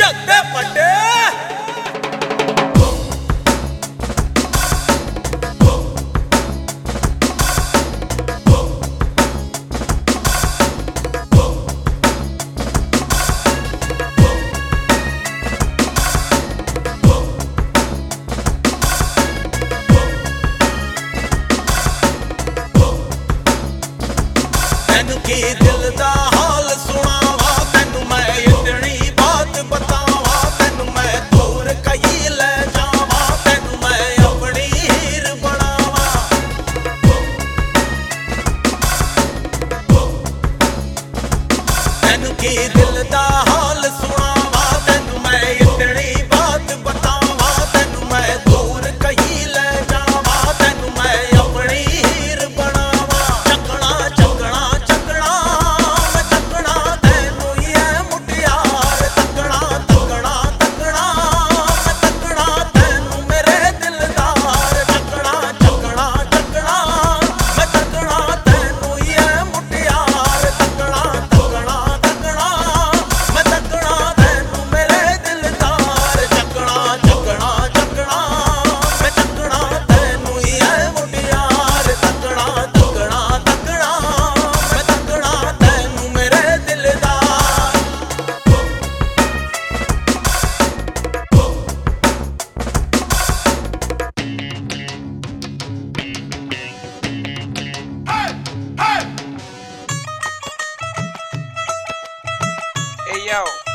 लगते पट्टे की दिल दा हाल सुनावा तैनू मैं इतनी बात बतावा तैनू मैं दूर कहीं ले जावा तैनू मैं अपनी हीर बनावा तैनू की दिल दा हाल सुनावा तैनू मैं इतनी बात बतावा तैनू मैं दूर कहीं ले जावा तैनू मैं अपनी हीर बनावा चकना चकना Hey yo.